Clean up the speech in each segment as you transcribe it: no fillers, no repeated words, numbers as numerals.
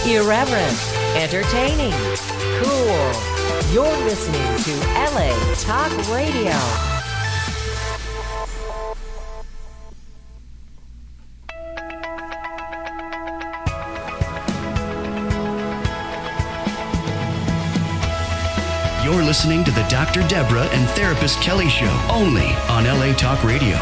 Irreverent, entertaining, cool. You're listening to LA Talk Radio. You're listening to the Dr. Deborah and Therapist Kelly Show, only on LA Talk Radio.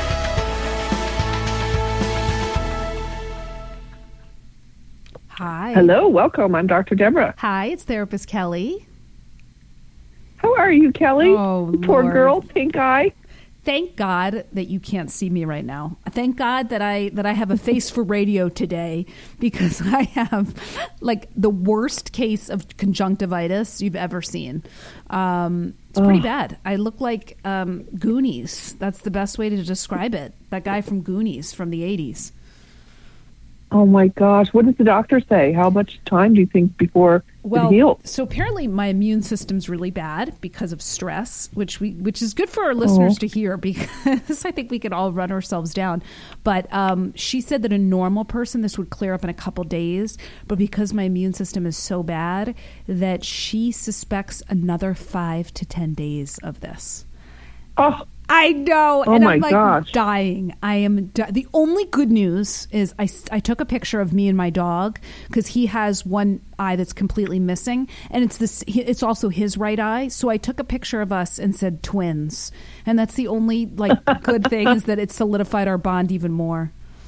Hi. Hello, welcome. I'm Dr. Deborah. Hi, it's Therapist Kelly. How are you, Kelly? Oh, Poor Lord. girl, pink eye. Thank God that you can't see me right now. Thank God that I have a face for radio today, because I have like the worst case of conjunctivitis you've ever seen. It's pretty bad. I look like Goonies. That's the best way to describe it. That guy from Goonies from the 80s. Oh my gosh, what does the doctor say? How much time do you think before it heals? So apparently my immune system's really bad because of stress, which is good for our listeners to hear, because I think we could all run ourselves down. But she said that a normal person, this would clear up in a couple days, but because my immune system is so bad, that she suspects another 5 to 10 days of this. Oh, I know. Oh and my I'm like gosh. dying. I am. The only good news is I took a picture of me and my dog, because he has one eye that's completely missing, and it's also his right eye. So I took a picture of us and said twins, and that's the only like good thing, is that it solidified our bond even more.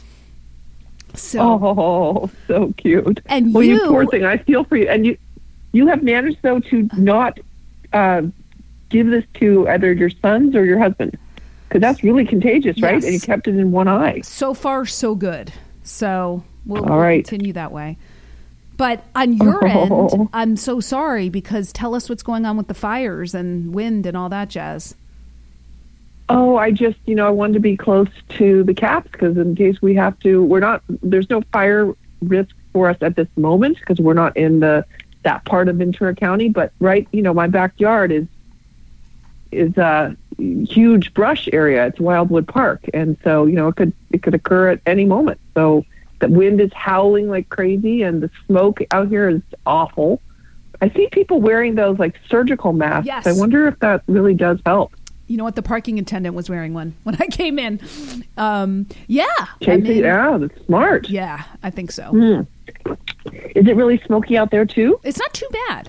So so cute. And well, you poor thing. I feel for you. And you have managed though to not give this to either your sons or your husband, because that's really contagious, right? Yes. And you kept it in one eye. So far, so good. So we'll right. continue that way. But on your end, I'm so sorry, because tell us what's going on with the fires and wind and all that jazz. Oh, I just, I wanted to be close to the caps, because in case we have to, there's no fire risk for us at this moment, because we're not in that part of Ventura County. But my backyard is a huge brush area. It's Wildwood Park, and so it could occur at any moment. So the wind is howling like crazy, and the smoke out here is awful. I see people wearing those like surgical masks. Yes. I wonder if that really does help. You know what? The parking attendant was wearing one when I came in. Yeah. Yeah, that's smart. Yeah, I think so. Is it really smoky out there too? It's not too bad.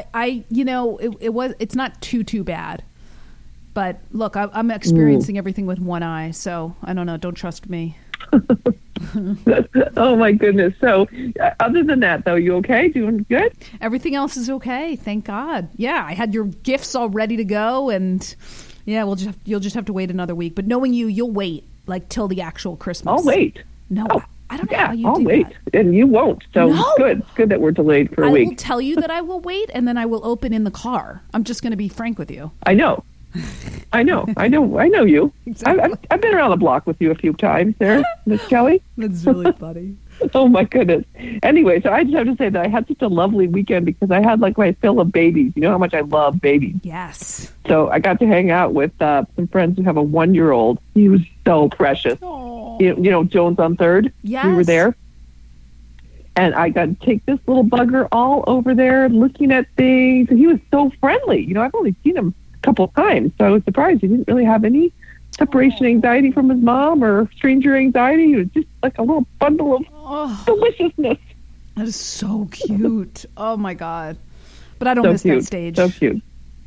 It's not too bad. But look, I'm experiencing everything with one eye, so I don't know. Don't trust me. Oh my goodness. So other than that though, you okay? Doing good? Everything else is okay. Thank God. Yeah. I had your gifts all ready to go, and yeah, you'll just have to wait another week. But knowing you'll wait like till the actual Christmas. I'll wait. No, I don't know how you I'll do wait. that. And you won't. So No. It's good. It's good that we're delayed for a week. I will tell you that I will wait, and then I will open in the car. I'm just going to be frank with you. I know you. Exactly. I've been around the block with you a few times there, Miss Kelly. That's really funny. Oh my goodness. Anyway, so I just have to say that I had such a lovely weekend, because I had like my fill of babies. You know how much I love babies. Yes. So I got to hang out with some friends who have a 1-year-old. He was so precious. Aww. You know, Jones on 3rd. Yes. We were there. And I got to take this little bugger all over there looking at things. And he was so friendly. I've only seen him a couple of times, so I was surprised he didn't really have any separation anxiety from his mom or stranger anxiety. He was just like a little bundle of deliciousness. That is so cute. Oh my God. But I don't So miss cute. that stage. So cute.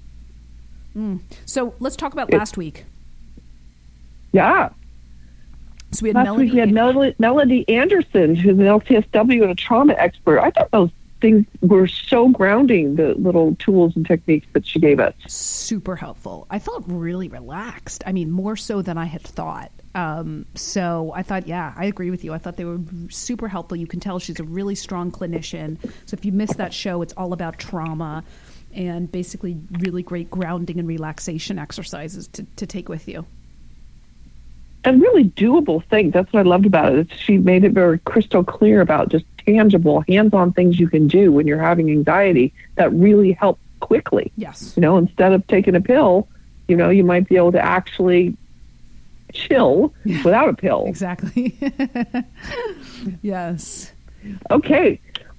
So let's talk about last week. Yeah. So we had Last week we had Melody Anderson, who's an LCSW and a trauma expert. I thought those things were so grounding, the little tools and techniques that she gave us. Super helpful. I felt really relaxed. I mean, more so than I had thought. So I thought, yeah, I agree with you. I thought they were super helpful. You can tell she's a really strong clinician. So if you missed that show, it's all about trauma and basically really great grounding and relaxation exercises to take with you. And really doable things. That's what I loved about it. She made it very crystal clear about just tangible, hands-on things you can do when you're having anxiety that really help quickly. Yes. Instead of taking a pill, you might be able to actually chill without a pill. Exactly. Yes. Okay.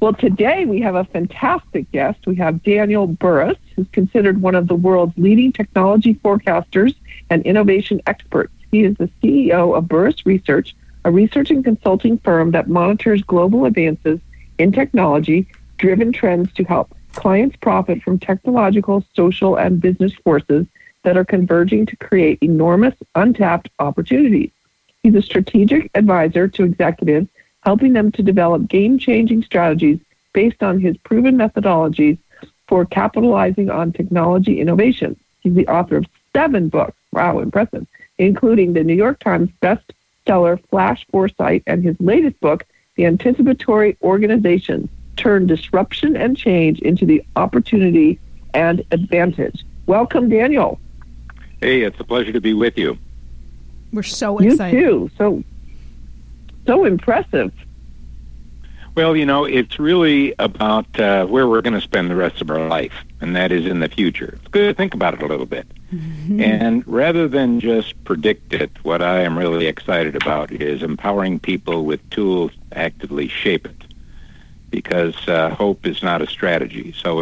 Well, today we have a fantastic guest. We have Daniel Burrus, who's considered one of the world's leading technology forecasters and innovation experts. He is the CEO of Burrus Research, a research and consulting firm that monitors global advances in technology-driven trends to help clients profit from technological, social, and business forces that are converging to create enormous, untapped opportunities. He's a strategic advisor to executives, helping them to develop game-changing strategies based on his proven methodologies for capitalizing on technology innovation. He's the author of 7 books, wow, impressive, including the New York Times bestseller Flash Foresight and his latest book, The Anticipatory Organization, Turn Disruption and Change into the Opportunity and Advantage. Welcome, Daniel. Hey, it's a pleasure to be with you. We're so excited. You too. So impressive. Well, it's really about where we're going to spend the rest of our life, and that is in the future. It's good to think about it a little bit. Mm-hmm. And rather than just predict it, what I am really excited about is empowering people with tools to actively shape it. Because hope is not a strategy. So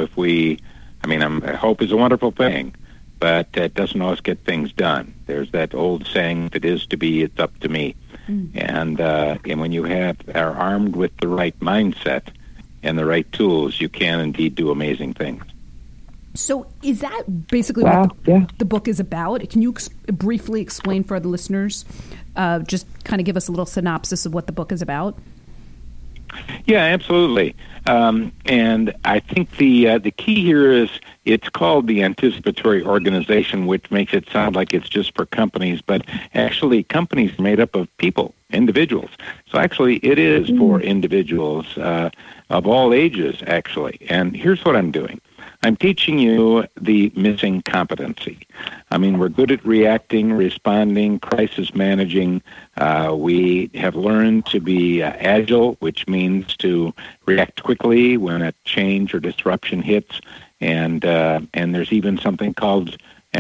hope is a wonderful thing, but it doesn't always get things done. There's that old saying, if it is to be, it's up to me. And when you are armed with the right mindset and the right tools, you can indeed do amazing things. So is that basically what the book is about? Can you briefly explain for the listeners, just kind of give us a little synopsis of what the book is about? Yeah, absolutely. And I think the key here is it's called the Anticipatory Organization, which makes it sound like it's just for companies, but actually companies are made up of people, individuals. So actually it is for individuals of all ages, actually. And here's what I'm doing. I'm teaching you the missing competency. We're good at reacting, responding, crisis managing. We have learned to be agile, which means to react quickly when a change or disruption hits. And there's even something called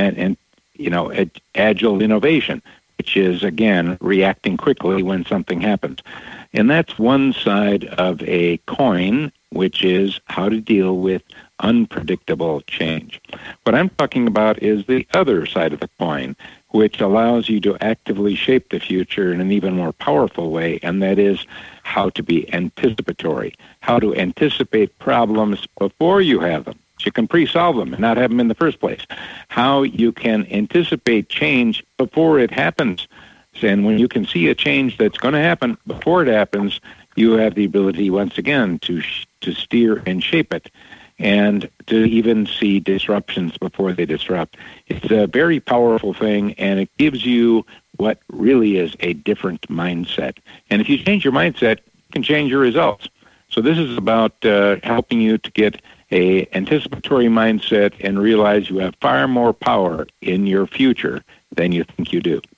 agile innovation, which is, again, reacting quickly when something happens. And that's one side of a coin, which is how to deal with unpredictable change. What I'm talking about is the other side of the coin, which allows you to actively shape the future in an even more powerful way, and that is how to be anticipatory, how to anticipate problems before you have them. So you can pre-solve them and not have them in the first place. How you can anticipate change before it happens. And when you can see a change that's going to happen before it happens, you have the ability, once again, to steer and shape it, and to even see disruptions before they disrupt. It's a very powerful thing, and it gives you what really is a different mindset. And if you change your mindset, you can change your results. So this is about helping you to get a anticipatory mindset and realize you have far more power in your future than you think you do.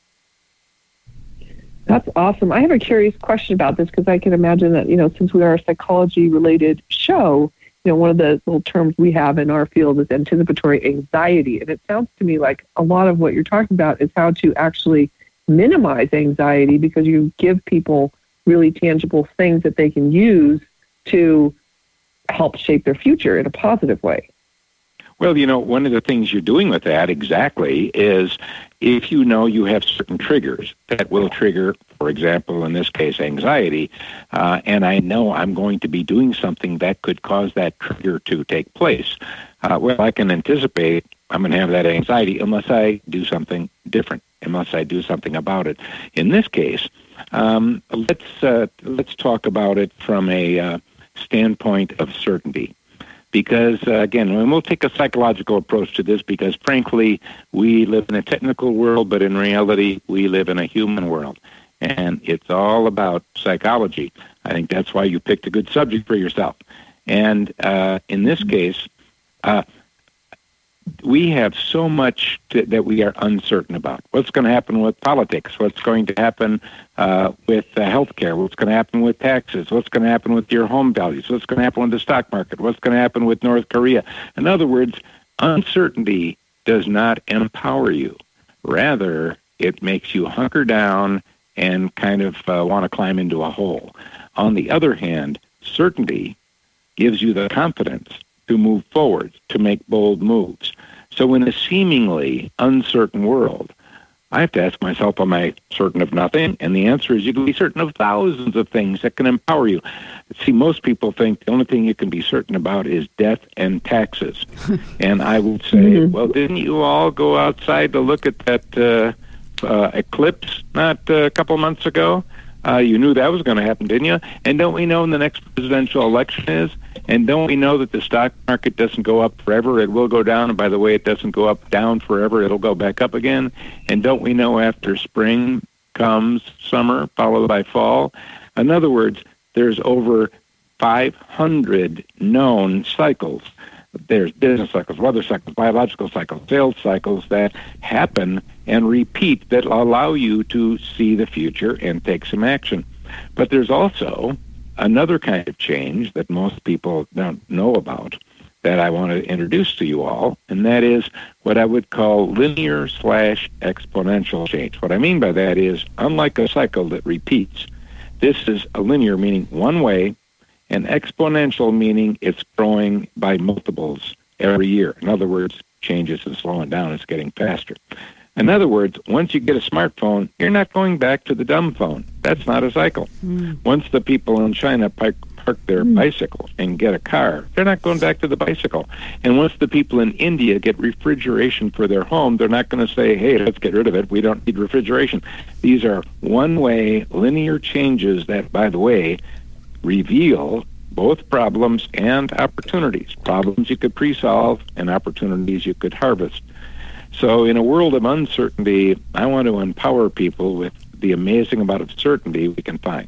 That's awesome. I have a curious question about this because I can imagine that, since we are a psychology-related show, one of the little terms we have in our field is anticipatory anxiety. And it sounds to me like a lot of what you're talking about is how to actually minimize anxiety, because you give people really tangible things that they can use to help shape their future in a positive way. Well, one of the things you're doing with that exactly is if you have certain triggers that will trigger, for example, in this case, anxiety, and I know I'm going to be doing something that could cause that trigger to take place. I can anticipate I'm going to have that anxiety unless I do something different, unless I do something about it. In this case, let's talk about it from a standpoint of certainty. Because, again, we'll take a psychological approach to this because, frankly, we live in a technical world, but in reality, we live in a human world. And it's all about psychology. I think that's why you picked a good subject for yourself. And in this case, we have so much that we are uncertain about. What's going to happen with politics? What's going to happen with healthcare? What's going to happen with taxes? What's going to happen with your home values? What's going to happen with the stock market? What's going to happen with North Korea? In other words, uncertainty does not empower you. Rather, it makes you hunker down and kind of want to climb into a hole. On the other hand, certainty gives you the confidence to move forward, to make bold moves. So in a seemingly uncertain world, I have to ask myself, am I certain of nothing? And the answer is you can be certain of thousands of things that can empower you. See, most people think the only thing you can be certain about is death and taxes. And I would say, well, didn't you all go outside to look at that eclipse not a couple months ago? You knew that was going to happen, didn't you? And don't we know when the next presidential election is? And don't we know that the stock market doesn't go up forever? It will go down. And by the way, it doesn't go down forever. It'll go back up again. And don't we know after spring comes summer, followed by fall? In other words, there's over 500 known cycles. There's business cycles, weather cycles, biological cycles, sales cycles that happen and repeat that allow you to see the future and take some action. But there's also another kind of change that most people don't know about that I want to introduce to you all, and that is what I would call linear/exponential change. What I mean by that is, unlike a cycle that repeats, this is a linear, meaning one way, and exponential, meaning it's growing by multiples every year. In other words, change isn't slowing down, it's getting faster. In other words, once you get a smartphone, you're not going back to the dumb phone. That's not a cycle. Once the people in China park their bicycle and get a car, they're not going back to the bicycle. And once the people in India get refrigeration for their home, they're not going to say, hey, let's get rid of it. We don't need refrigeration. These are one-way linear changes that, by the way, reveal both problems and opportunities. Problems you could pre-solve and opportunities you could harvest. So in a world of uncertainty, I want to empower people with the amazing amount of certainty we can find.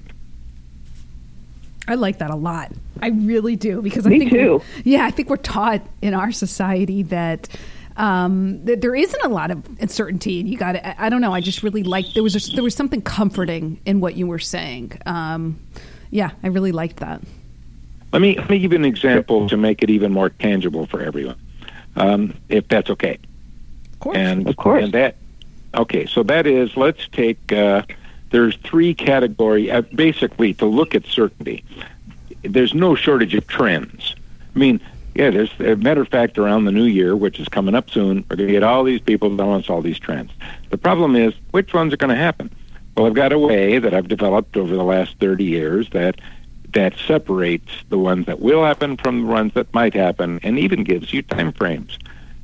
I like that a lot. I really do, because Me too. I think we're taught in our society that that there isn't a lot of uncertainty, and you got to, I don't know. I just really like there was something comforting in what you were saying. I really liked that. Let me give you an example to make it even more tangible for everyone, if that's okay. Of course. So that is, let's take, there's three categories, basically, to look at certainty. There's no shortage of trends. I mean, there's, as a matter of fact, around the new year, which is coming up soon, we're going to get all these people telling us all these trends. The problem is, which ones are going to happen? Well, I've got a way that I've developed over the last 30 years that separates the ones that will happen from the ones that might happen, and even gives you time frames.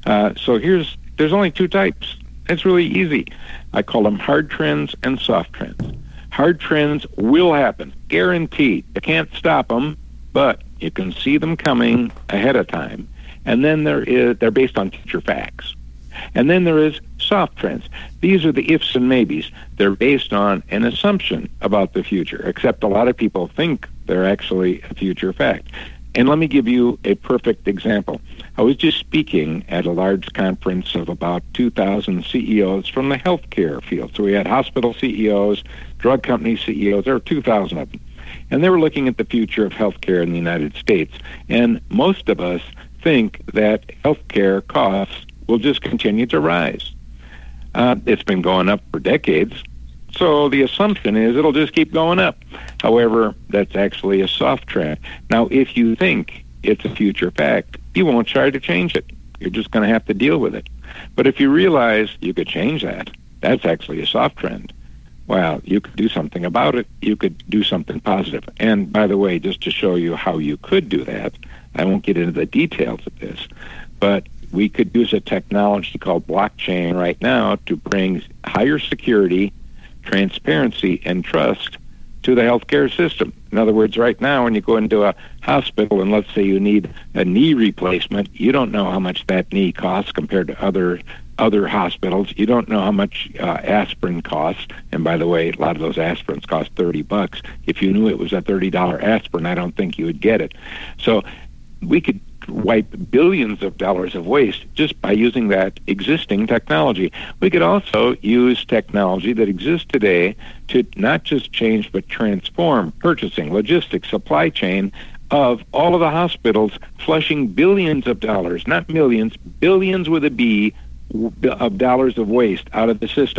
There's only two types. It's really easy. I call them hard trends and soft trends. Hard trends will happen, guaranteed. You can't stop them, but you can see them coming ahead of time. And then they're based on future facts. And then there is soft trends. These are the ifs and maybes. They're based on an assumption about the future, except a lot of people think they're actually a future fact. And let me give you a perfect example. I was just speaking at a large conference of about 2,000 CEOs from the healthcare field. So we had hospital CEOs, drug company CEOs, there were 2,000 of them. And they were looking at the future of healthcare in the United States. And most of us think that healthcare costs will just continue to rise. It's been going up for decades. So the assumption is it'll just keep going up. However, that's actually a soft trend. Now, if you think it's a future fact, you won't try to change it. You're just going to have to deal with it. But if you realize you could change that, that's actually a soft trend. Well, you could do something about it. You could do something positive. And by the way, just to show you how you could do that, I won't get into the details of this, but we could use a technology called blockchain right now to bring higher security, transparency, and trust to the healthcare system. In other words, right now, when you go into a hospital and let's say you need a knee replacement, you don't know how much that knee costs compared to other hospitals. You don't know how much aspirin costs. And by the way, a lot of those aspirins cost $30. If you knew it was a $30 aspirin, I don't think you would get it. So we could wipe billions of dollars of waste just by using that existing technology. We could also use technology that exists today to not just change but transform purchasing, logistics, supply chain of all of the hospitals, flushing billions of dollars, not millions, billions with a B, of dollars of waste out of the system.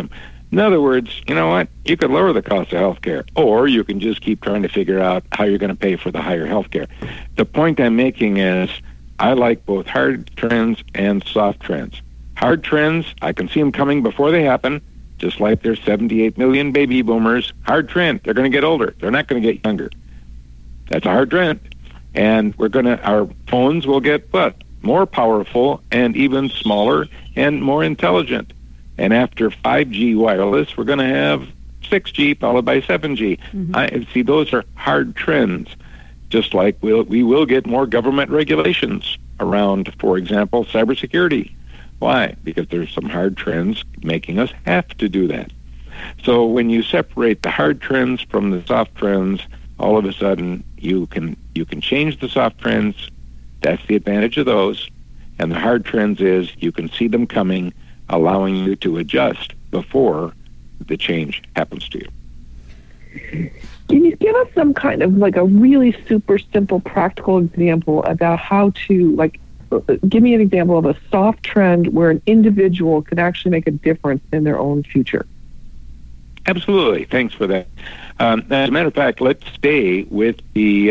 In other words, you know what? You could lower the cost of health care, or you can just keep trying to figure out how you're going to pay for the higher health care. The point I'm making is I like both hard trends and soft trends. Hard trends, I can see them coming before they happen, just like there's 78 million baby boomers. Hard trend, they're going to get older. They're not going to get younger. That's a hard trend. And our phones will get what? More powerful and even smaller and more intelligent. And after 5G wireless, we're going to have 6G followed by 7G. I see those are hard trends. Just like we will get more government regulations around, for example, cybersecurity. Why? Because there's some hard trends making us have to do that. So when you separate the hard trends from the soft trends, all of a sudden you can change the soft trends. That's the advantage of those. And the hard trends is you can see them coming, allowing you to adjust before the change happens to you. Can you give us some kind of like a really super simple practical example about how to give me an example of a soft trend where an individual can actually make a difference in their own future? Absolutely. Thanks for that. As a matter of fact, let's stay with the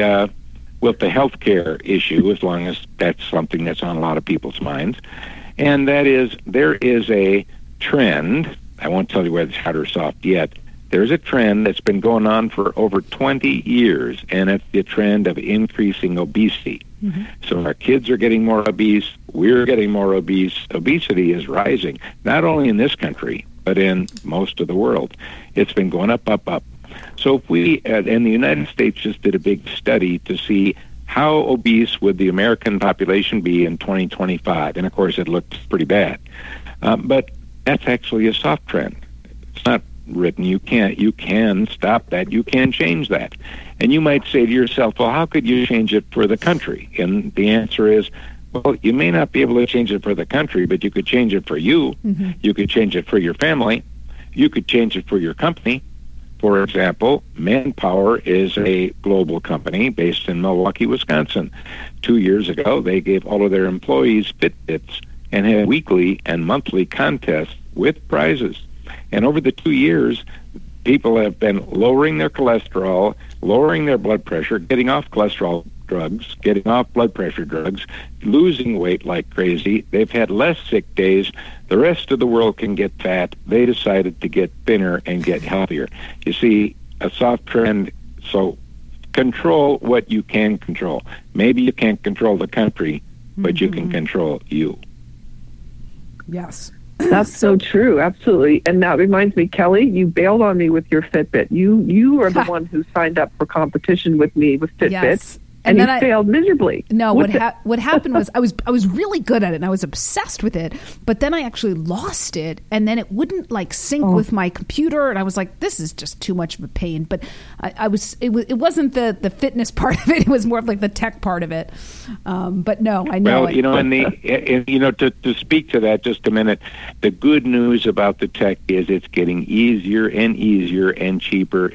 healthcare issue, as long as that's something that's on a lot of people's minds. And that is, there is a trend. I won't tell you whether it's hard or soft yet. There's a trend that's been going on for over 20 years, and it's the trend of increasing obesity. So our kids are getting more obese. We're getting more obese. Obesity is rising, not only in this country, but in most of the world. It's been going up, up, up. So if we, and the United States just did a big study to see how obese would the American population be in 2025. And of course, it looked pretty bad. But that's actually a soft trend. It's not written. You can stop that. You can change that. And you might say to yourself, well, how could you change it for the country? And the answer is, well, you may not be able to change it for the country, but you could change it for you. You could change it for your family. You could change it for your company. For example, Manpower is a global company based in Milwaukee, Wisconsin. 2 years ago, they gave all of their employees Fitbits and had weekly and monthly contests with prizes. And over the 2 years, people have been lowering their cholesterol, lowering their blood pressure, getting off cholesterol drugs, getting off blood pressure drugs, losing weight like crazy. They've had less sick days. The rest of the world can get fat. They decided to get thinner and get healthier. You see, a soft trend, so control what you can control. Maybe you can't control the country, but you can control you. Yes. That's so true. Absolutely. And that reminds me, Kelly, you bailed on me with your Fitbit. You are the one who signed up for competition with me with Fitbit. Yes. And you failed miserably. No, what happened was I was really good at it and I was obsessed with it, but then I actually lost it and then it wouldn't sync with my computer and I was like, this is just too much of a pain. But it wasn't the fitness part of it, it was more of the tech part of it. But no, I know. Well, to speak to that just a minute, the good news about the tech is it's getting easier and easier and cheaper.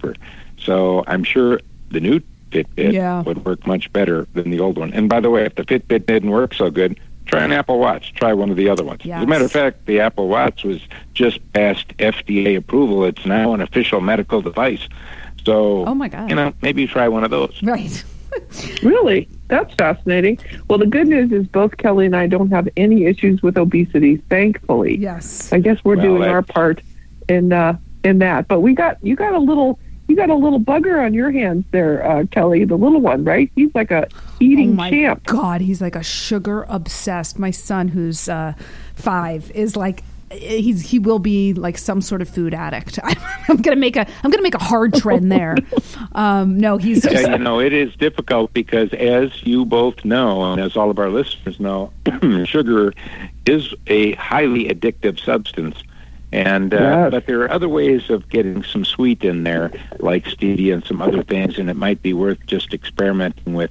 So I'm sure the new Fitbit would work much better than the old one. And by the way, if the Fitbit didn't work so good, try an Apple Watch. Try one of the other ones. Yes. As a matter of fact, the Apple Watch was just past FDA approval. It's now an official medical device. So, oh my God. Maybe try one of those. Right. Really? That's fascinating. Well, the good news is both Kelly and I don't have any issues with obesity, thankfully. Yes. I guess we're doing our part in that. But you got a little bugger on your hands there, Kelly, the little one, right? He's like a eating champ. God, he's like a sugar obsessed. My son, who's 5, is he will be like some sort of food addict. I'm gonna make a hard trend there. No, he's just... it is difficult because, as you both know, and as all of our listeners know, sugar is a highly addictive substance. And but there are other ways of getting some sweet in there, like stevia and some other things, and it might be worth just experimenting with.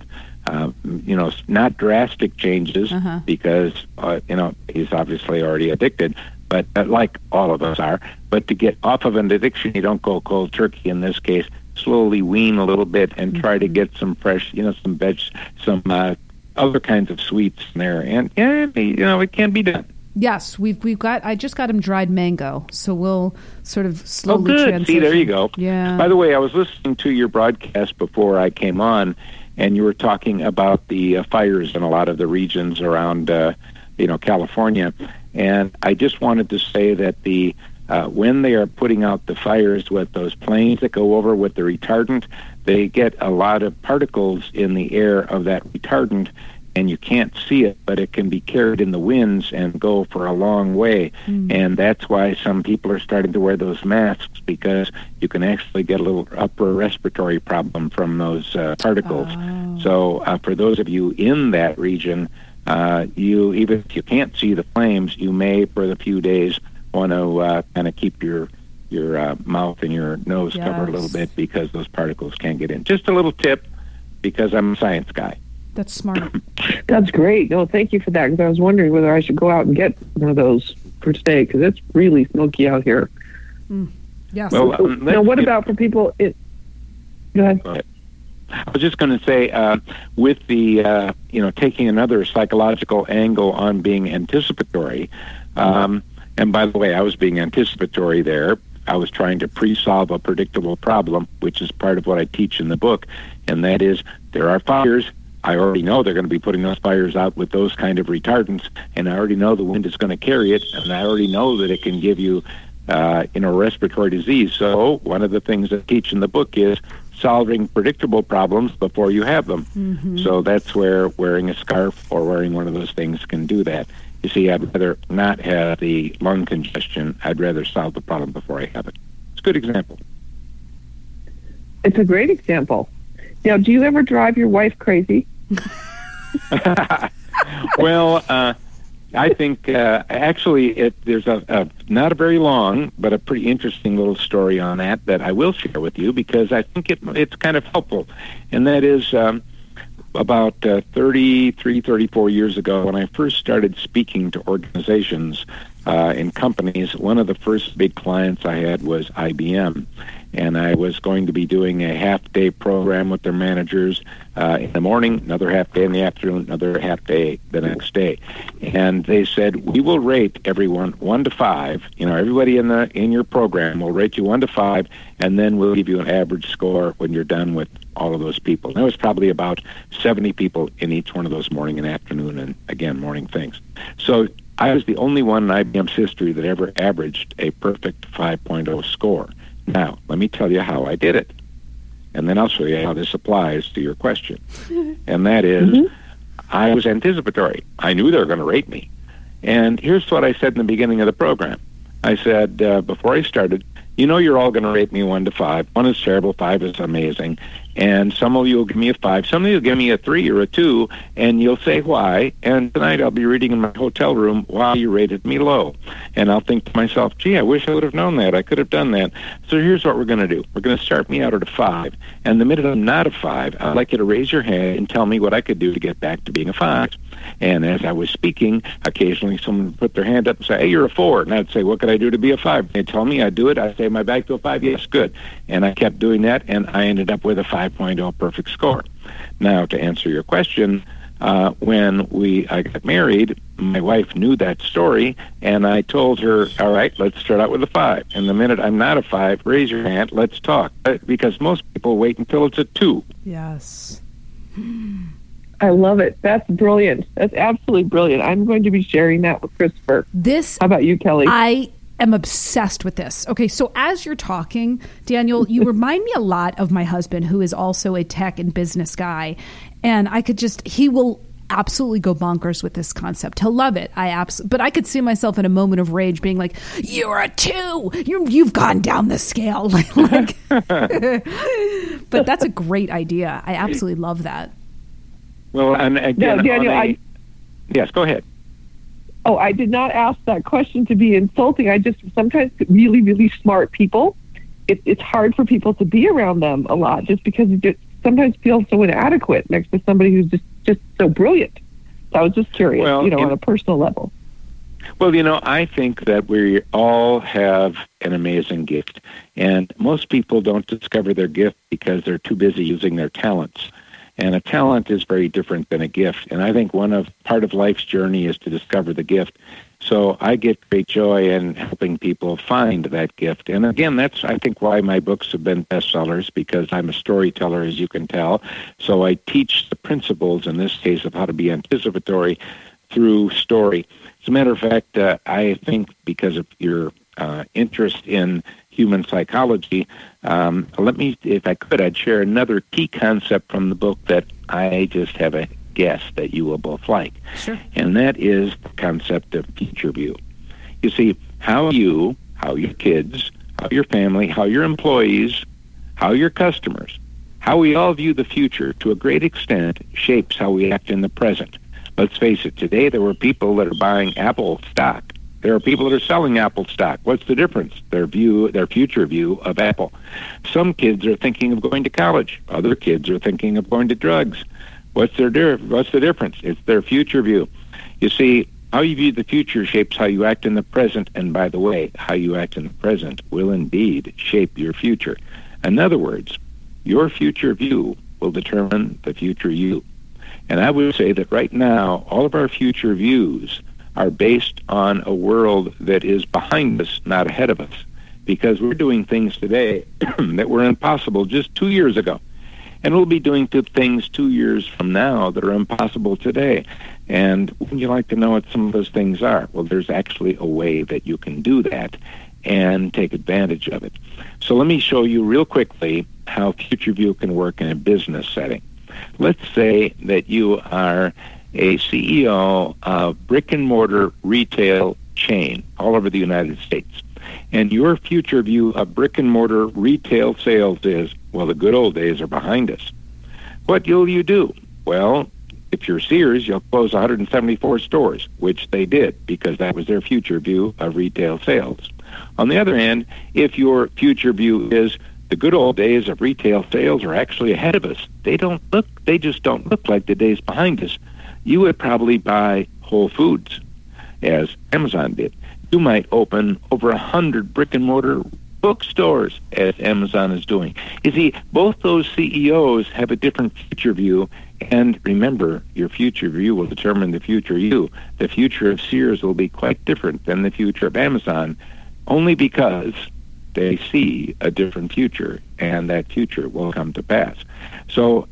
Not drastic changes because he's obviously already addicted, but like all of us are. But to get off of an addiction, you don't go cold turkey. In this case, slowly wean a little bit and try to get some fresh, some other kinds of sweets in there, and it can be done. Yes, we've got. I just got him dried mango, so we'll sort of slowly transition. See, there you go. Yeah. By the way, I was listening to your broadcast before I came on, and you were talking about the fires in a lot of the regions around, California, and I just wanted to say that the when they are putting out the fires with those planes that go over with the retardant, they get a lot of particles in the air of that retardant, and you can't see it, but it can be carried in the winds and go for a long way. And that's why some people are starting to wear those masks, because you can actually get a little upper respiratory problem from those particles. So for those of you in that region, you, even if you can't see the flames, you may, for the few days, want to kind of keep your mouth and your nose covered a little bit, because those particles can get in. Just a little tip, because I'm a science guy. That's smart. That's great. No, thank you for that, because I was wondering whether I should go out and get one of those for today, because it's really smoky out here. Yes. Well, now, what about for people? Go ahead. I was just going to say, with the, taking another psychological angle on being anticipatory, and by the way, I was being anticipatory there. I was trying to pre-solve a predictable problem, which is part of what I teach in the book, and that is there are fires. I already know they're going to be putting those fires out with those kind of retardants, and I already know the wind is going to carry it, and I already know that it can give you, respiratory disease. So one of the things I teach in the book is solving predictable problems before you have them. So that's where wearing a scarf or wearing one of those things can do that. You see, I'd rather not have the lung congestion. I'd rather solve the problem before I have it. It's a good example. It's a great example. Now, do you ever drive your wife crazy? Well, I think actually there's a not a very long, but a pretty interesting little story on that I will share with you, because I think it's kind of helpful. And that is about 34 years ago, when I first started speaking to organizations in companies, one of the first big clients I had was IBM. And I was going to be doing a half-day program with their managers in the morning, another half-day in the afternoon, another half-day the next day. And they said, we will rate everyone 1 to 5. Everybody in your program will rate you 1 to 5, and then we'll give you an average score when you're done with all of those people. And there was probably about 70 people in each one of those morning and afternoon and, again, morning things. So I was the only one in IBM's history that ever averaged a perfect 5.0 score. Now, let me tell you how I did it, and then I'll show you how this applies to your question. And that is, I was anticipatory. I knew they were going to rate me. And here's what I said in the beginning of the program. I said, before I started, you're all going to rate me 1 to 5. 1 is terrible, 5 is amazing. And some of you will give me a 5. Some of you will give me a 3 or a 2, and you'll say why. And tonight I'll be reading in my hotel room why you rated me low. And I'll think to myself, gee, I wish I would have known that. I could have done that. So here's what we're going to do. We're going to start me out at a 5. And the minute I'm not a 5, I'd like you to raise your hand and tell me what I could do to get back to being a 5. And as I was speaking, occasionally someone would put their hand up and say, hey, you're a 4. And I'd say, what could I do to be a 5? They'd tell me I'd do it. I'd say, am I back to a 5? Yes, good. And I kept doing that, and I ended up with a 5.0 perfect score. Now, to answer your question, when I got married, my wife knew that story, and I told her, all right, let's start out with a 5. And the minute I'm not a 5, raise your hand, let's talk. Because most people wait until it's a 2. Yes. I love it. That's brilliant. That's absolutely brilliant. I'm going to be sharing that with Christopher. How about you, Kelly? I am obsessed with this. Okay, so as you're talking, Daniel, you remind me a lot of my husband, who is also a tech and business guy. And he will absolutely go bonkers with this concept. He'll love it. But I could see myself in a moment of rage being like, you're a 2. You've gone down the scale. But that's a great idea. I absolutely love that. Well, and again, Daniel, yes, go ahead. Oh, I did not ask that question to be insulting. I just sometimes really, really smart people, it's hard for people to be around them a lot, just because you sometimes feel so inadequate next to somebody who's just so brilliant. So I was just curious, on a personal level. Well, I think that we all have an amazing gift, and most people don't discover their gift because they're too busy using their talents. And a talent is very different than a gift. And I think part of life's journey is to discover the gift. So I get great joy in helping people find that gift. And again, that's, I think, why my books have been bestsellers, because I'm a storyteller, as you can tell. So I teach the principles, in this case, of how to be anticipatory through story. As a matter of fact, I think because of your interest in human psychology, let me, if I could, I'd share another key concept from the book that I just have a guess that you will both like. Sure. And that is the concept of future view. You see, how you, how your kids, how your family, how your employees, how your customers, how we all view the future to a great extent shapes how we act in the present. Let's face it, today there were people that are buying Apple stock. There are people that are selling Apple stock. What's the difference? Their future view of Apple. Some kids are thinking of going to college. Other kids are thinking of going to drugs. What's the difference? It's their future view. You see, how you view the future shapes how you act in the present, and by the way, how you act in the present will indeed shape your future. In other words, your future view will determine the future you. And I would say that right now, all of our future views are based on a world that is behind us, not ahead of us, because we're doing things today that were impossible just 2 years ago. And we'll be doing things 2 years from now that are impossible today. And wouldn't you like to know what some of those things are? Well, there's actually a way that you can do that and take advantage of it. So let me show you real quickly how Future View can work in a business setting. Let's say that you are a CEO of brick-and-mortar retail chain all over the United States. And your future view of brick-and-mortar retail sales is, well, the good old days are behind us. What will you do? Well, if you're Sears, you'll close 174 stores, which they did because that was their future view of retail sales. On the other hand, if your future view is the good old days of retail sales are actually ahead of us, they just don't look like the days behind us, you would probably buy Whole Foods, as Amazon did. You might open over 100 brick-and-mortar bookstores, as Amazon is doing. You see, both those CEOs have a different future view, and remember, your future view will determine the future you. The future of Sears will be quite different than the future of Amazon, only because they see a different future, and that future will come to pass. So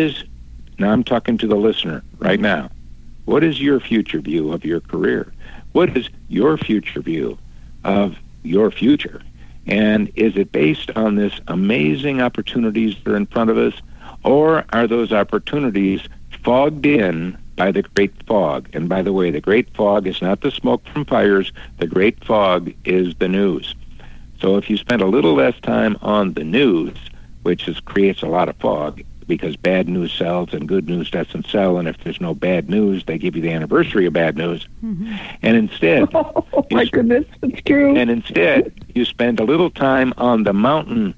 now I'm talking to the listener right now. What is your future view of your career? What is your future view of your future? And is it based on this amazing opportunities that are in front of us, or are those opportunities fogged in by the great fog? And by the way, the great fog is not the smoke from fires. The great fog is the news. So if you spend a little less time on the news, which creates a lot of fog, because bad news sells and good news doesn't sell, and if there's no bad news, they give you the anniversary of bad news. Mm-hmm. And instead, my goodness, it's true. And instead, you spend a little time on the mountain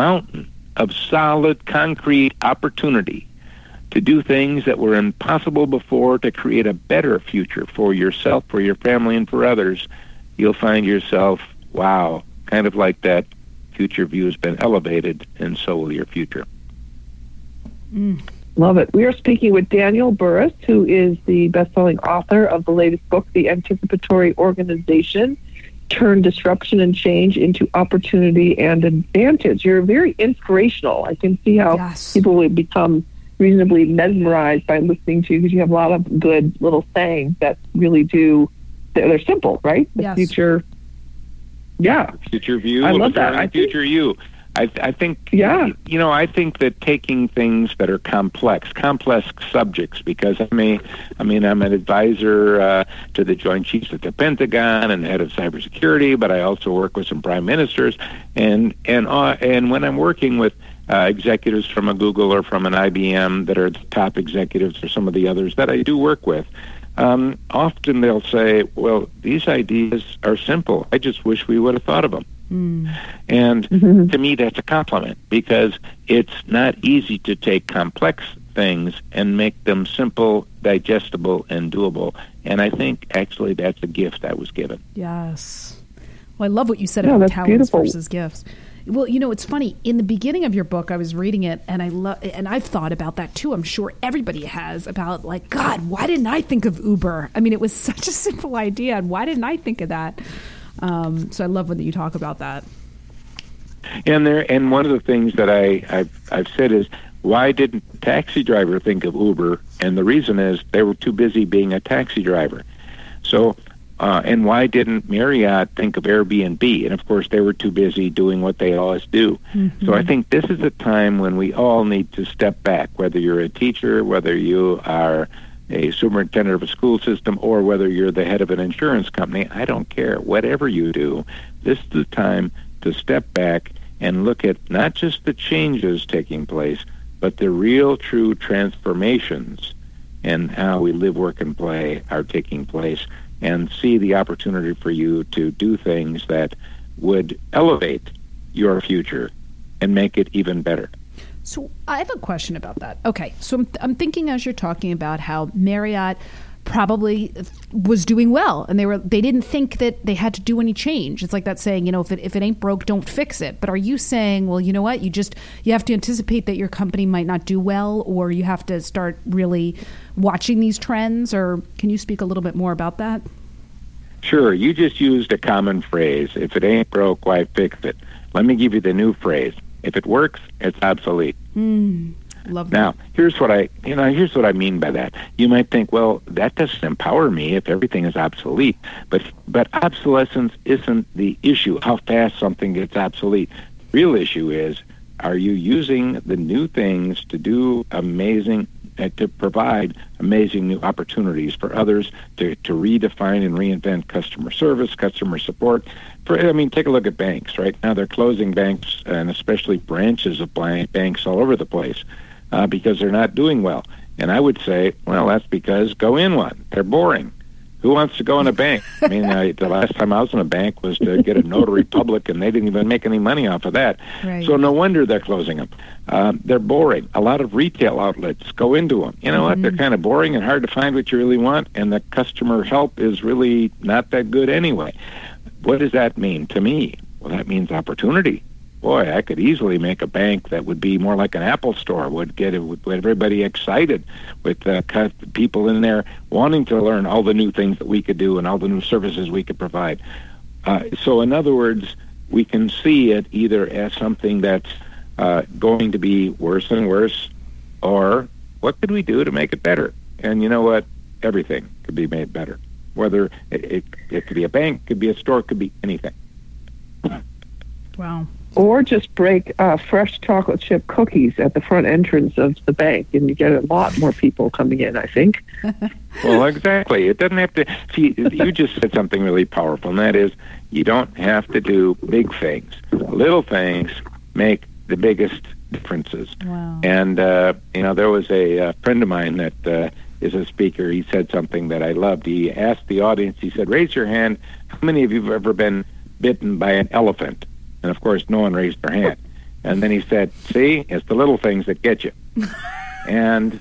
of solid, concrete opportunity to do things that were impossible before, to create a better future for yourself, for your family, and for others. You'll find yourself, wow, kind of like that future view has been elevated, and so will your future. Love it. We are speaking with Daniel Burrus, who is the best-selling author of the latest book, The Anticipatory Organization, Turn Disruption and Change into Opportunity and Advantage. You're very inspirational. I can see how people will become reasonably mesmerized by listening to you, because you have a lot of good little sayings that really they're simple, right? The future, future view. I love that. Future you. I think, I think that taking things that are complex subjects, because I'm an advisor to the Joint Chiefs at the Pentagon and head of cybersecurity, but I also work with some prime ministers, and when I'm working with executives from a Google or from an IBM that are the top executives, or some of the others that I do work with, often they'll say, well, these ideas are simple. I just wish we would have thought of them. And to me, that's a compliment, because it's not easy to take complex things and make them simple, digestible, and doable. And I think, actually, that's a gift I was given. Yes. Well, I love what you said Yeah, about that's talents beautiful. versus gifts. Well, it's funny. In the beginning of your book, I was reading it, and and I've thought about that too. I'm sure everybody has, about like, God, why didn't I think of Uber? I mean, it was such a simple idea, and why didn't I think of that? So I love when you talk about that. And one of the things that I've said is, why didn't a taxi driver think of Uber? And the reason is they were too busy being a taxi driver. So, and why didn't Marriott think of Airbnb? And of course, they were too busy doing what they always do. Mm-hmm. So I think this is a time when we all need to step back, whether you're a teacher, whether you are a superintendent of a school system, or whether you're the head of an insurance company. I don't care. Whatever you do, this is the time to step back and look at not just the changes taking place, but the real, true transformations and how we live, work, and play are taking place, and see the opportunity for you to do things that would elevate your future and make it even better. So I have a question about that. Okay, so I'm thinking as you're talking about how Marriott probably was doing well, and they didn't think that they had to do any change. It's like that saying, if it ain't broke, don't fix it. But are you saying, well, you know what, you have to anticipate that your company might not do well, or you have to start really watching these trends? Or can you speak a little bit more about that? Sure. You just used a common phrase. If it ain't broke, why fix it? Let me give you the new phrase. If it works, it's obsolete. Love that. Now, here's what I mean by that. You might think, well, that doesn't empower me if everything is obsolete. But obsolescence isn't the issue, how fast something gets obsolete. The real issue is, are you using the new things to do to provide amazing new opportunities for others, to redefine and reinvent customer service, customer support? Take a look at banks. Right now they're closing banks, and especially branches of banks all over the place, because they're not doing well. And I would say, well, that's because go in one. They're boring. Who wants to go in a bank? The last time I was in a bank was to get a notary public, and they didn't even make any money off of that. Right. So no wonder they're closing them. They're boring. A lot of retail outlets, go into them. You know what? They're kind of boring and hard to find what you really want, and the customer help is really not that good anyway. What does that mean to me? Well, that means opportunity. Boy, I could easily make a bank that would be more like an Apple store, would get everybody excited, with people in there wanting to learn all the new things that we could do and all the new services we could provide. So in other words, we can see it either as something that's going to be worse and worse, or what could we do to make it better? And you know what? Everything could be made better. Whether it could be a bank, could be a store, could be anything. Wow. Or just break fresh chocolate chip cookies at the front entrance of the bank, and you get a lot more people coming in, I think. Well, exactly. It doesn't have to... See, you just said something really powerful, and that is, you don't have to do big things. Little things make the biggest differences. Wow. And, there was a friend of mine that is a speaker. He said something that I loved. He asked the audience, he said, raise your hand. How many of you have ever been bitten by an elephant? And, of course, no one raised their hand. And then he said, see, it's the little things that get you. And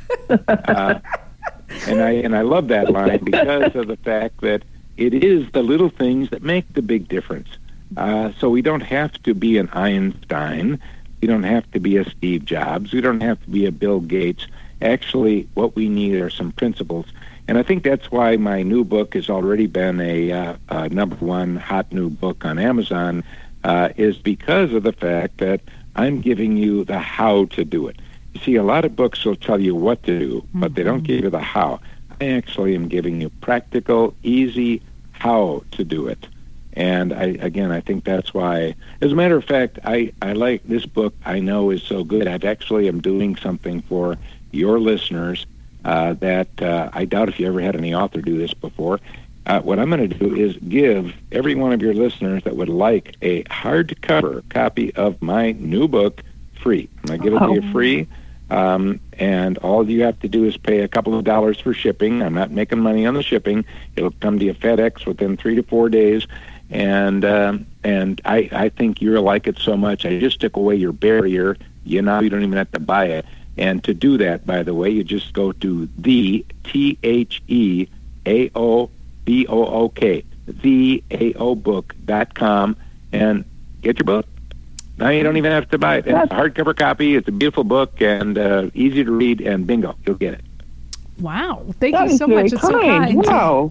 I love that line because of the fact that it is the little things that make the big difference. So we don't have to be an Einstein. We don't have to be a Steve Jobs. We don't have to be a Bill Gates. Actually, what we need are some principles. And I think that's why my new book has already been a #1 hot new book on Amazon, is because of the fact that I'm giving you the how to do it. You see, a lot of books will tell you what to do, but they don't give you the how. I actually am giving you practical, easy how to do it. And I think that's why, as a matter of fact, I like this book. I know is so good. I'm doing something for your listeners that I doubt if you ever had any author do this before. What I'm going to do is give every one of your listeners that would like a hardcover copy of my new book free. I'm going to give it to you free, and all you have to do is pay a couple of dollars for shipping. I'm not making money on the shipping. It'll come to you FedEx within 3 to 4 days, and I think you'll like it so much. I just took away your barrier. You don't even have to buy it. And to do that, by the way, you just go to TheAOBOOK, theaobook.com, and get your book. Now you don't even have to buy it. It's a hardcover copy. It's a beautiful book and easy to read, and bingo, you'll get it. Wow. Thank you so much. It's so kind.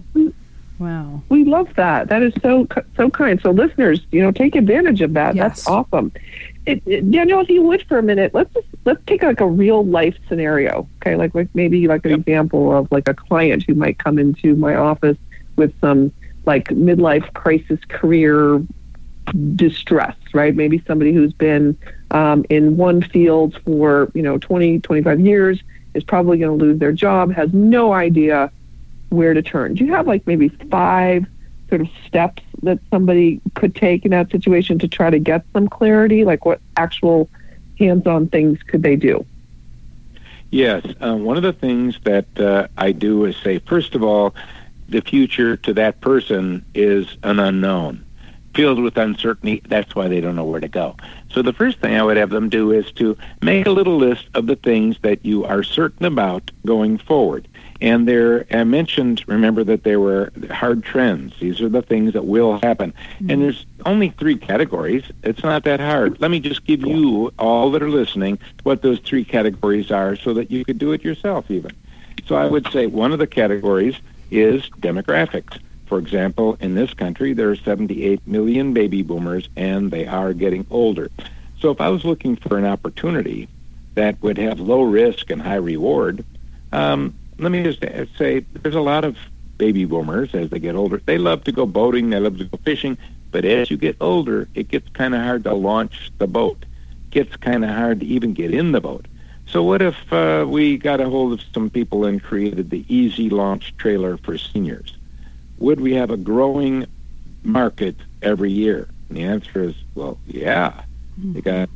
Wow. We love that. That is so kind. So listeners, take advantage of that. Yes. That's awesome. Daniel, if you would for a minute, let's take like a real life scenario. Okay, like maybe like an example of like a client who might come into my office with some like midlife crisis, career distress, right? Maybe somebody who's been in one field for 20, 25 years is probably going to lose their job, has no idea where to turn. Do you have like maybe 5 sort of steps that somebody could take in that situation to try to get some clarity? Like what actual hands-on things could they do? Yes. One of the things that I do is say, first of all, the future to that person is an unknown, filled with uncertainty. That's why they don't know where to go. So the first thing I would have them do is to make a little list of the things that you are certain about going forward. And I mentioned, remember, that there were hard trends. These are the things that will happen. Mm-hmm. And there's only 3 categories. It's not that hard. Let me just give you, all that are listening, what those 3 categories are so that you could do it yourself even. So I would say one of the categories is demographics. For example, in this country, there are 78 million baby boomers, and they are getting older. So if I was looking for an opportunity that would have low risk and high reward, let me just say there's a lot of baby boomers as they get older. They love to go boating, they love to go fishing, but as you get older, it gets kind of hard to launch the boat. It gets kind of hard to even get in the boat. So what if we got a hold of some people and created the Easy Launch Trailer for seniors? Would we have a growing market every year? And the answer is, well, yeah. You got,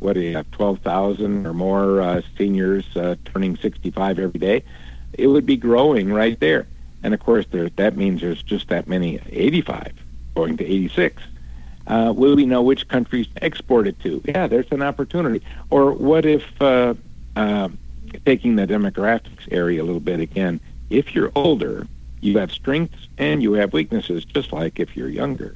12,000 or more seniors turning 65 every day. It would be growing right there. And, of course, that means there's just that many 85 going to 86. Will we know which countries to export it to? Yeah, there's an opportunity. Or what if, taking the demographics area a little bit again, if you're older, you have strengths and you have weaknesses, just like if you're younger.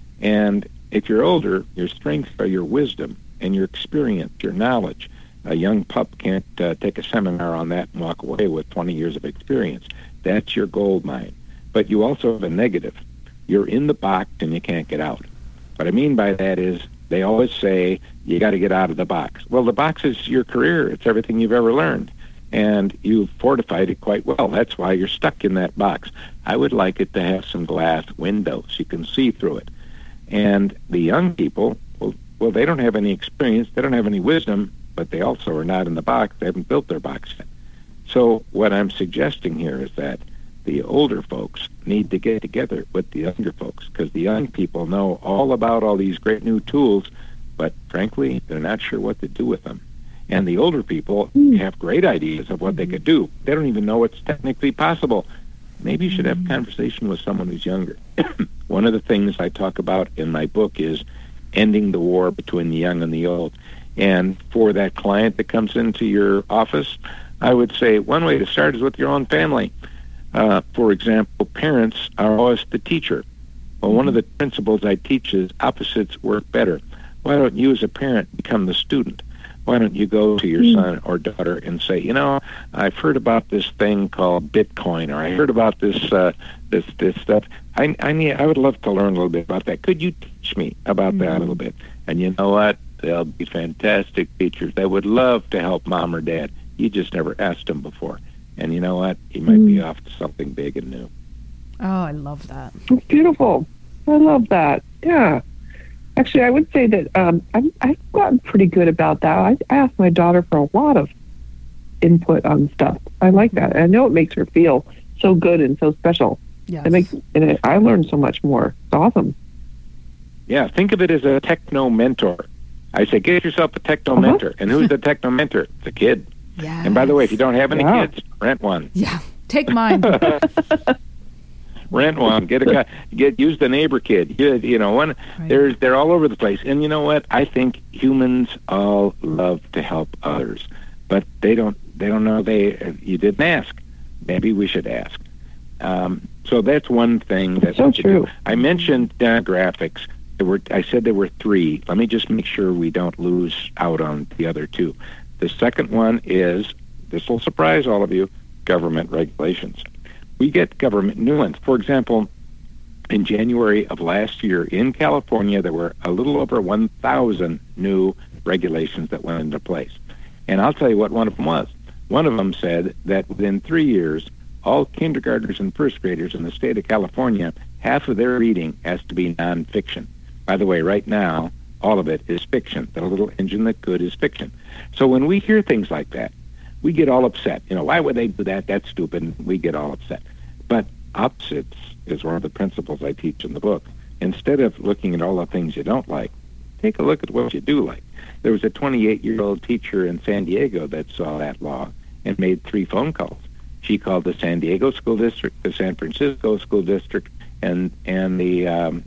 And if you're older, your strengths are your wisdom and your experience, your knowledge. A young pup can't take a seminar on that and walk away with 20 years of experience. That's your gold mine. But you also have a negative. You're in the box and you can't get out. What I mean by that is they always say you got to get out of the box. Well, the box is your career. It's everything you've ever learned. And you've fortified it quite well. That's why you're stuck in that box. I would like it to have some glass windows. You can see through it. And the young people, well, they don't have any experience. They don't have any wisdom, but they also are not in the box. They haven't built their box yet. So what I'm suggesting here is that the older folks need to get together with the younger folks, because the young people know all about all these great new tools, but frankly, they're not sure what to do with them. And the older people have great ideas of what they could do. They don't even know it's technically possible. Maybe you should have a conversation with someone who's younger. One of the things I talk about in my book is ending the war between the young and the old. And for that client that comes into your office, I would say one way to start is with your own family. For example, parents are always the teacher. Well, one of the principles I teach is opposites work better. Why don't you as a parent become the student? Why don't you go to your son or daughter and say, I've heard about this thing called Bitcoin, or I heard about this this stuff. I would love to learn a little bit about that. Could you teach me about that a little bit? And you know what? They'll be fantastic teachers. They would love to help mom or dad. You just never asked them before. And you know what? You might be off to something big and new. Oh, I love that. It's beautiful. I love that. Yeah. Actually, I would say that I've gotten pretty good about that. I ask my daughter for a lot of input on stuff. I like that. I know it makes her feel so good and so special. Yes. I learn so much more. It's awesome. Yeah, think of it as a techno mentor. I say, get yourself a techno mentor. And who's the techno mentor? It's a kid. Yeah. And by the way, if you don't have any kids, rent one. Yeah, take mine. Rent one. Get a guy. Use the neighbor kid. One. Right. They're all over the place. And you know what? I think humans all love to help others, but they don't know. You didn't ask. Maybe we should ask. So that's one thing that So we could true. do. I mentioned demographics. I said there were 3. Let me just make sure we don't lose out on the other 2. The second one is, this will surprise all of you, government regulations. We get government new ones. For example, in January of last year in California, there were a little over 1,000 new regulations that went into place. And I'll tell you what one of them was. One of them said that within 3 years, all kindergartners and first graders in the state of California, half of their reading has to be nonfiction. By the way, right now, all of it is fiction. The little engine that could is fiction. So when we hear things like that, we get all upset. Why would they do that? That's stupid. And we get all upset. But opposites is one of the principles I teach in the book. Instead of looking at all the things you don't like, take a look at what you do like. There was a 28-year-old teacher in San Diego that saw that law and made 3 phone calls. She called the San Diego School District, the San Francisco School District, and the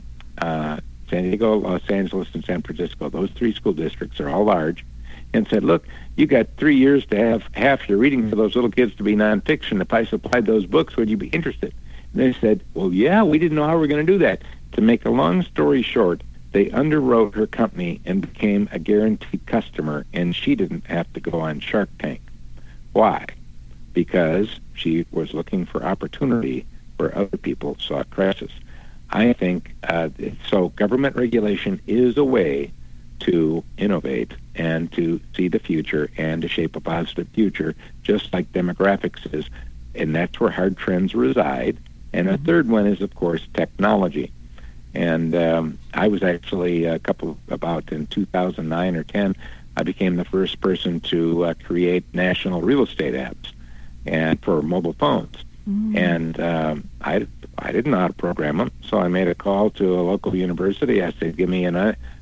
San Diego, Los Angeles, and San Francisco. Those 3 school districts are all large, and said, look, you got 3 years to have half your reading for those little kids to be nonfiction. If I supplied those books, would you be interested? And they said, well, yeah, we didn't know how we were going to do that. To make a long story short, they underwrote her company and became a guaranteed customer, and she didn't have to go on Shark Tank. Why? Because she was looking for opportunity where other people saw crisis. I think, so government regulation is a way to innovate and to see the future and to shape a positive future, just like demographics is. And that's where hard trends reside. And a third one is, of course, technology. And I was actually about in 2009 or 10, I became the first person to create national real estate apps and for mobile phones. And I didn't know how to program them, so I made a call to a local university. I said, give me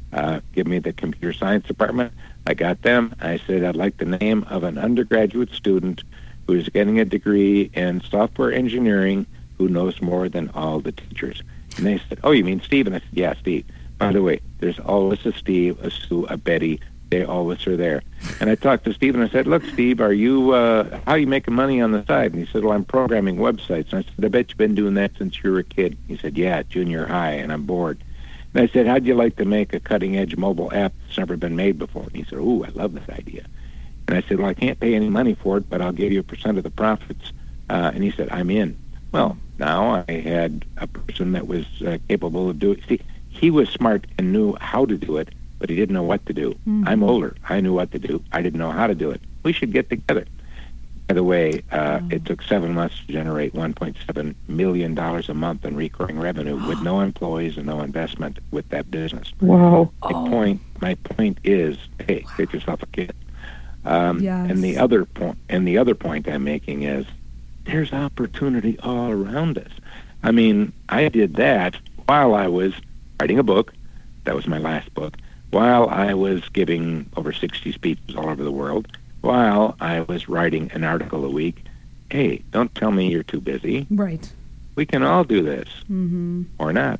the computer science department. I got them. I said, I'd like the name of an undergraduate student who is getting a degree in software engineering who knows more than all the teachers. And they said, oh, you mean Steve? And I said, yeah, Steve. By the way, there's always a Steve, a Sue, a Betty. They always are there. And I talked to Steve, and I said, look, Steve, how are you making money on the side? And he said, well, I'm programming websites. And I said, I bet you've been doing that since you were a kid. He said, yeah, junior high, and I'm bored. And I said, how'd you like to make a cutting-edge mobile app that's never been made before? And he said, ooh, I love this idea. And I said, well, I can't pay any money for it, but I'll give you a % of the profits. And he said, I'm in. Well, now I had a person that was capable of doing it. See, he was smart and knew how to do it, but he didn't know what to do. I'm older. I knew what to do. I didn't know how to do it. We should get together. By the way, it took 7 months to generate $1.7 million a month in recurring revenue with no employees and no investment with that business. Wow. My point is, hey, get yourself a kid. Yes. And the other point I'm making is there's opportunity all around us. I mean, I did that while I was writing a book. That was my last book. While I was giving over 60 speeches all over the world, while I was writing an article a week. Hey, don't tell me you're too busy. Right. We can all do this. Or not.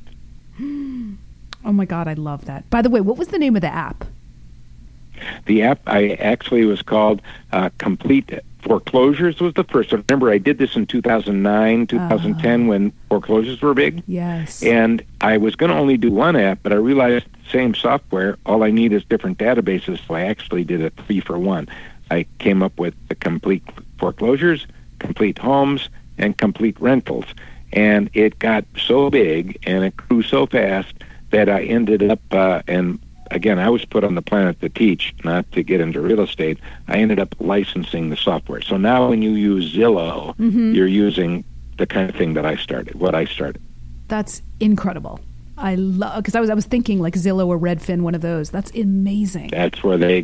Oh, my God, I love that. By the way, what was the name of the app? The app was called Complete Foreclosures was the first one. Remember, I did this in 2009, 2010 when foreclosures were big. Yes. And I was going to only do one app, but I realized same software, all I need is different databases, so I actually did a 3-for-1. I came up with the Complete Foreclosures, Complete Homes, and Complete Rentals. And it got so big and it grew so fast that I ended up, and again, I was put on the planet to teach, not to get into real estate. I ended up licensing the software. So now when you use Zillow, you're using the kind of thing that I started. That's incredible. I love, because I was thinking like Zillow or Redfin, one of those. That's amazing. That's how they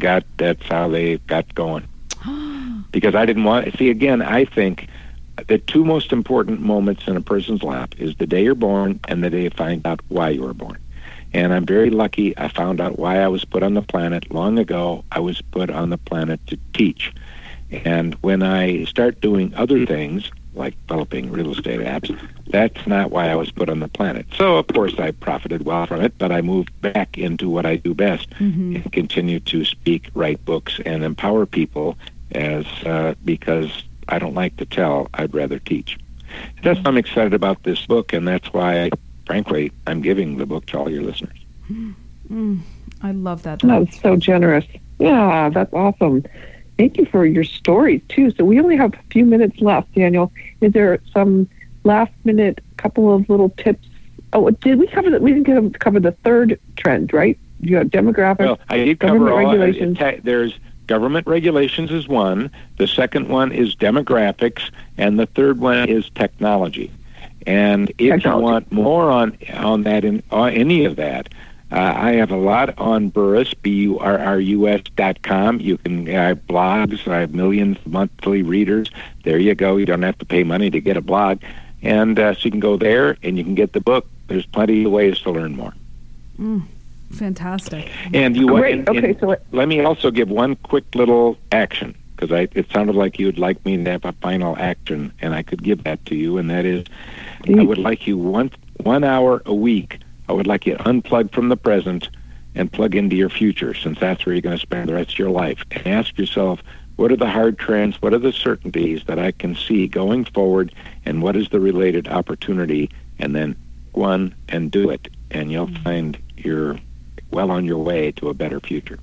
got going. Because I didn't want, see, again, I think the 2 most important moments in a person's life is the day you're born and the day you find out why you were born. And I'm very lucky I found out why I was put on the planet long ago. I was put on the planet to teach. And when I start doing other things, like developing real estate apps, that's not why I was put on the planet. So, of course, I profited well from it, but I moved back into what I do best and continue to speak, write books, and empower people because I don't like to tell, I'd rather teach. That's why I'm excited about this book, and that's why, frankly, I'm giving the book to all your listeners. I love that. That's so generous. Yeah, that's awesome. Thank you for your stories, too. So we only have a few minutes left, Daniel. Is there some last-minute couple of little tips? Oh, did we cover that? We didn't cover the third trend, right? You have demographics. Well, I did cover all regulations. There's government regulations is one. The second one is demographics, and the third one is technology. And if you want more on that, any of that, I have a lot on Burrus, BURRUS.com. You can, I have blogs. I have millions of monthly readers. There you go. You don't have to pay money to get a blog. And so you can go there, and you can get the book. There's plenty of ways to learn more. Fantastic. And so let me also give one quick little action, because it sounded like you would like me to have a final action, and I could give that to you, and that is I would like you 1 hour a week. I would like you to unplug from the present and plug into your future, since that's where you're going to spend the rest of your life. And ask yourself, what are the hard trends, what are the certainties that I can see going forward, and what is the related opportunity? And then go on and do it, and you'll find you're well on your way to a better future.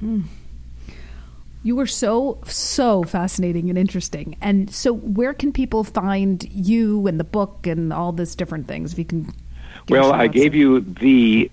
You were so fascinating and interesting. And so where can people find you and the book and all these different things? If you can. Well, I gave you the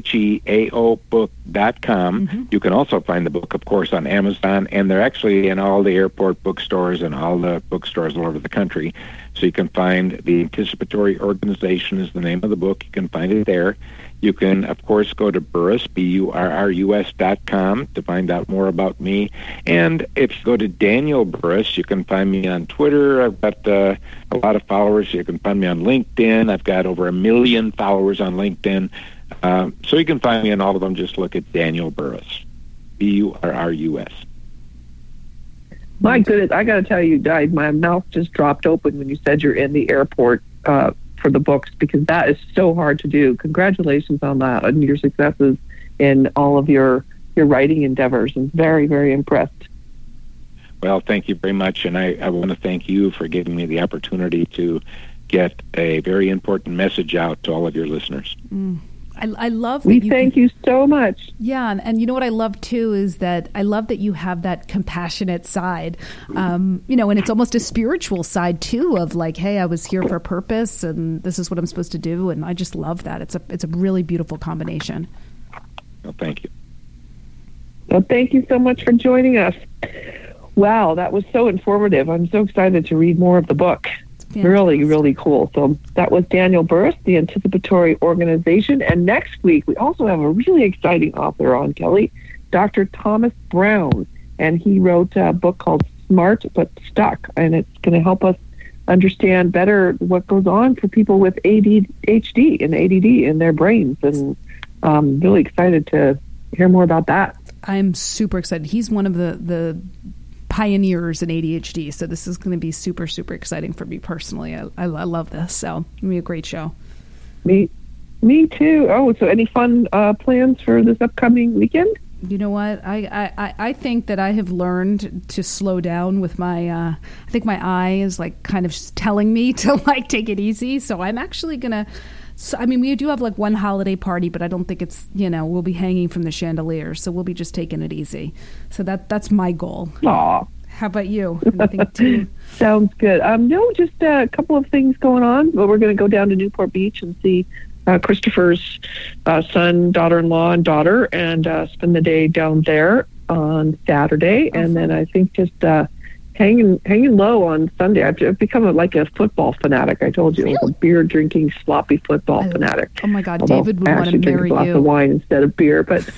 THEAObook.com. You can also find the book, of course, on Amazon, and they're actually in all the airport bookstores and all the bookstores all over the country. So you can find The Anticipatory Organization is the name of the book. You can find it there. You can, of course, go to Burrus, BURRUS.com, to find out more about me. And if you go to Daniel Burrus, you can find me on Twitter. I've got a lot of followers. You can find me on LinkedIn. I've got over 1 million followers on LinkedIn. So you can find me on all of them. Just look at Daniel Burrus, BURRUS. My goodness, I got to tell you, my mouth just dropped open when you said you're in the airport for the books, because that is so hard to do. Congratulations on that and your successes in all of your writing endeavors. I'm very, very impressed. Well, thank you very much, and I want to thank you for giving me the opportunity to get a very important message out to all of your listeners. I love that. We thank you so much. Yeah, and you know what I love too is that I love that you have that compassionate side, and it's almost a spiritual side too of like, hey, I was here for a purpose, and this is what I'm supposed to do, and I just love that. It's a really beautiful combination. Well, thank you. Well, thank you so much for joining us. Wow, that was so informative. I'm so excited to read more of the book. Really, really cool. So that was Daniel Burrus, The Anticipatory Organization. And next week, we also have a really exciting author on, Kelly, Dr. Thomas Brown. And he wrote a book called Smart But Stuck. And it's going to help us understand better what goes on for people with ADHD and ADD in their brains. And I'm really excited to hear more about that. I'm super excited. He's one of the pioneers in ADHD, so this is going to be super, super exciting for me personally. I love this, so it's going to be a great show. Me too. Oh, so any fun plans for this upcoming weekend? You know what? I think that I have learned to slow down with my. I think my eye is like kind of telling me to like take it easy. So I'm actually gonna. So, I mean, we do have like one holiday party, but I don't think it's we'll be hanging from the chandelier. So we'll be just taking it easy. So that's my goal. Aw. How about you? Anything too? Sounds good. No, just a couple of things going on. But we're going to go down to Newport Beach and see Christopher's son, daughter-in-law, and daughter, and spend the day down there on Saturday. And then I think just hanging low on Sunday. I've become like a football fanatic. I told you, really? Like a beer-drinking, sloppy football fanatic. Oh my God, Although David would want to marry you. I actually drink a glass of wine instead of beer, but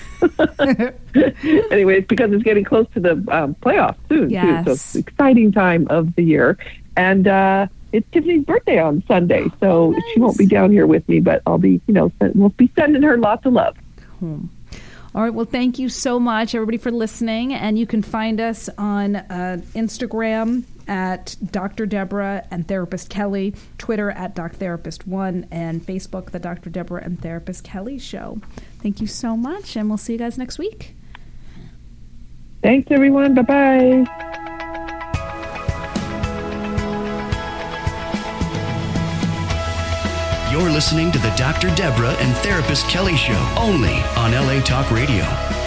anyway, it's because it's getting close to the playoffs soon, yes. too. So it's an exciting time of the year. And it's Tiffany's birthday on Sunday, so nice. She won't be down here with me, but I'll be, we'll be sending her lots of love. All right. Well, thank you so much, everybody, for listening. And you can find us on Instagram at Dr. Deborah and Therapist Kelly, Twitter at DocTherapist1, and Facebook, the Dr. Deborah and Therapist Kelly Show. Thank you so much, and we'll see you guys next week. Thanks, everyone. Bye-bye. You're listening to the Dr. Deborah and Therapist Kelly Show, only on LA Talk Radio.